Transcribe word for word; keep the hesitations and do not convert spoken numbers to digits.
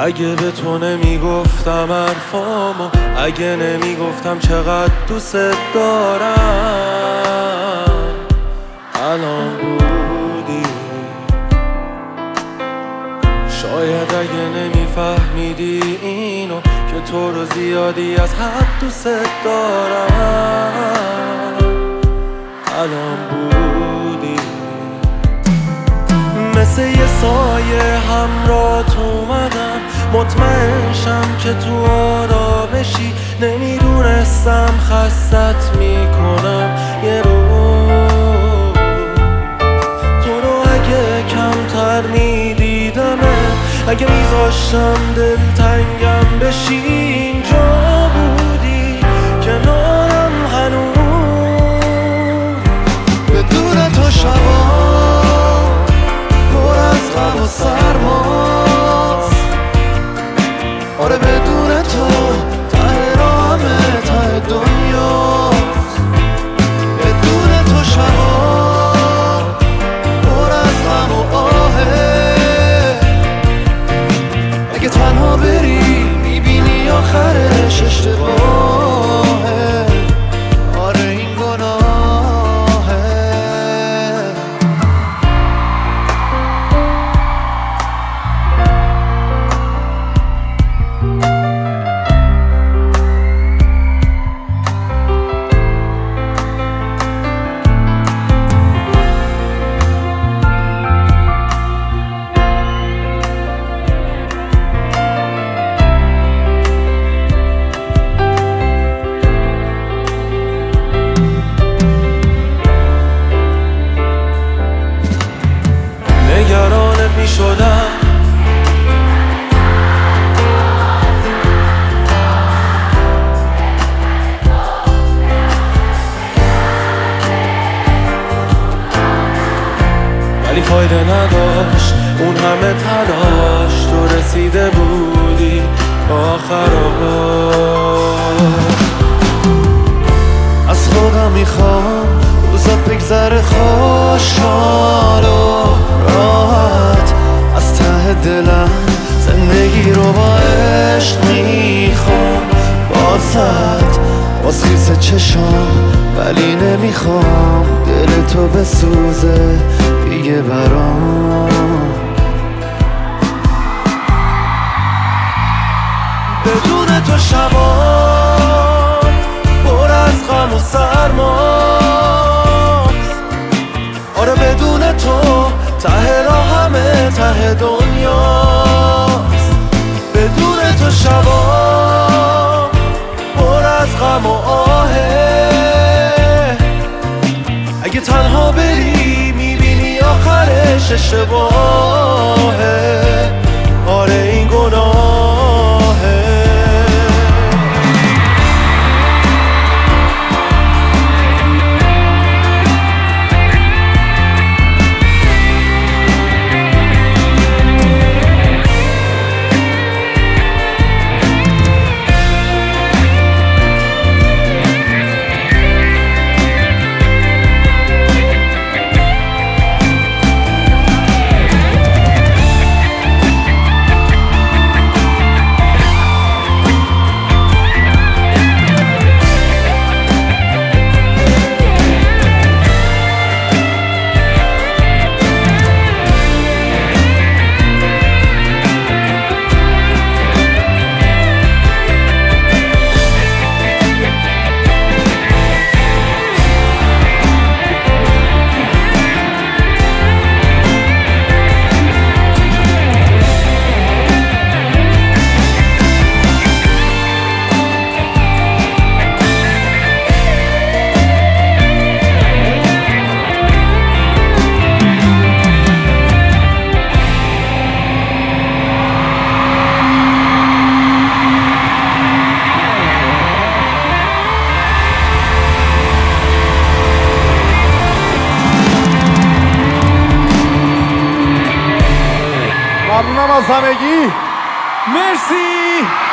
اگه به تو نمیگفتم حرفامو، اگه نمیگفتم چقدر دوست دارم، الان بودی. شاید اگه نمیفهمیدی اینو که تو رو زیادی از حد دوست دارم، الان بودی. مثل یه سایه همراهت اومدم، مطمئن شم که تو آرامشی. نمیدونستم خستت میکنم یه روز. تو رو اگه کمتر میدیدمه، اگه میذاشتم دلتنگم بشی، اینجا بودی کنارم هنوز. بدون تو شبا پر از غم و سرماست، آره بدون تو ته راهمه، ته دنیاست. بدون تو شبا پر از غم و آهه، اگه تنها بری میبینی آخرش اشتباهه، آره این گناهه. نگرانت می شدم، ولی فایده نداشت اون همه تلاش. تو رسیده بودی آخرها. از خودم میخوام روزا بگذره خوشحال و راحت، از ته دلم زندگی رو با عشق میخوام. بازت باز خیس چشام، ولی نمیخوام دل تو بسوزه دیگه برام. بدون تو شبا پر از غم و سرماست، آره بدون تو ته راهمه، ته دنیاست. بدون تو شبا پر از غم و آهه، اگه تنها بری میبینی آخرش اشتباهه، آره این گناهه. ممنونم از همگی. مرسی.